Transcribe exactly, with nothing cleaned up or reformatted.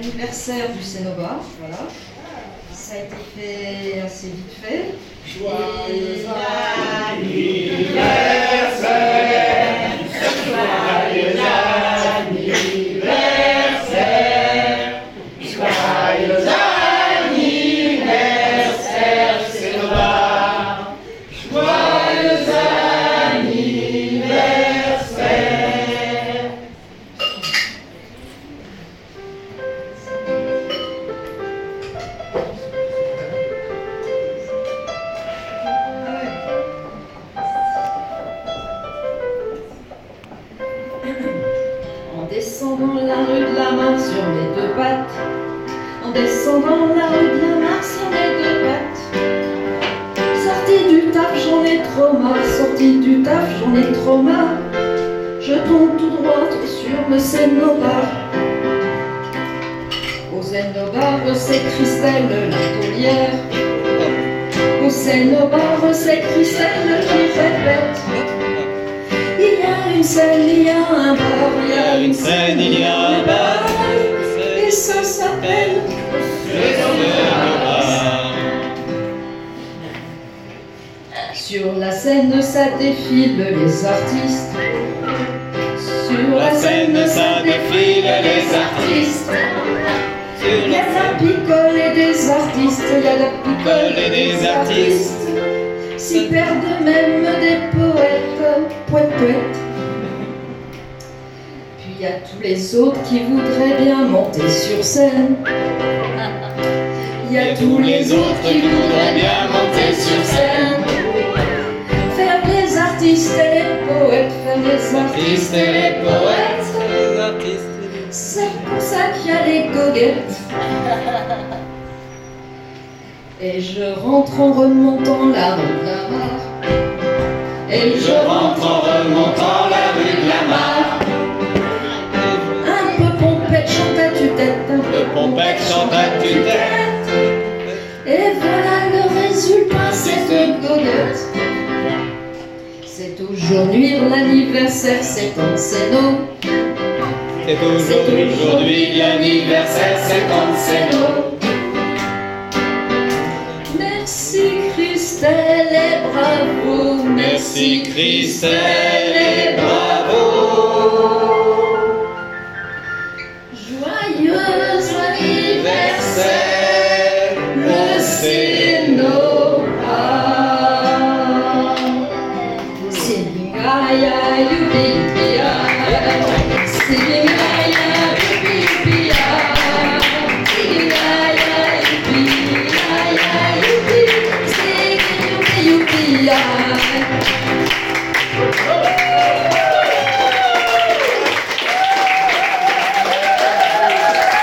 l'anniversaire du Cénobar, voilà. Ça a été fait assez vite fait. Joyeux anniversaire, joyeux anniversaire, joyeux anniversaire, Cénobar, joyeux anniversaire. En descendant la rue de la Mare sur mes deux pattes, en descendant la rue de la Mare sur mes deux pattes, sorti du taf j'en ai trop marre, sorti du taf j'en ai trop marre, je tombe tout droit sur le Cénobar. Au Cénobar c'est Christelle la taulière, au Cénobar c'est Christelle qui répète. Il y a une scène, il y a un bar, Il y a une scène, il y a un bar, et ça s'appelle le Cénobar. Sur la scène, ça défile les artistes. Sur La scène, ça défile les artistes. Sur Il y a la la picole et des artistes, il y a la picole et des artistes. S'y perdent même des poètes, poètes, poètes. Puis il y a tous les autres qui voudraient bien monter sur scène. Il y a tous les autres qui voudraient bien monter sur scène. Faire les artistes et les poètes, faire les artistes et les poètes. Les artistes. C'est pour ça qu'il y a les goguettes. Et je rentre en remontant la rue de la Mare. Et Je rentre en remontant la rue de la Mare. un peu pompette, chante à tue-tête, un peu Pompette chante à tue-tête. Et voilà le résultat, c'est une goguette. C'est aujourd'hui l'anniversaire, c'est en Céno. C'est aujourd'hui, aujourd'hui l'anniversaire, c'est en Céno. Merci Christelle et bravo. Merci Christelle et bravo. Joyeux Anniversaire, anniversaire, le Cénobar. Singing aya youpi ya, singing aya youpi ya, singing aya youpi aya youpi, singing youpi youpi ya.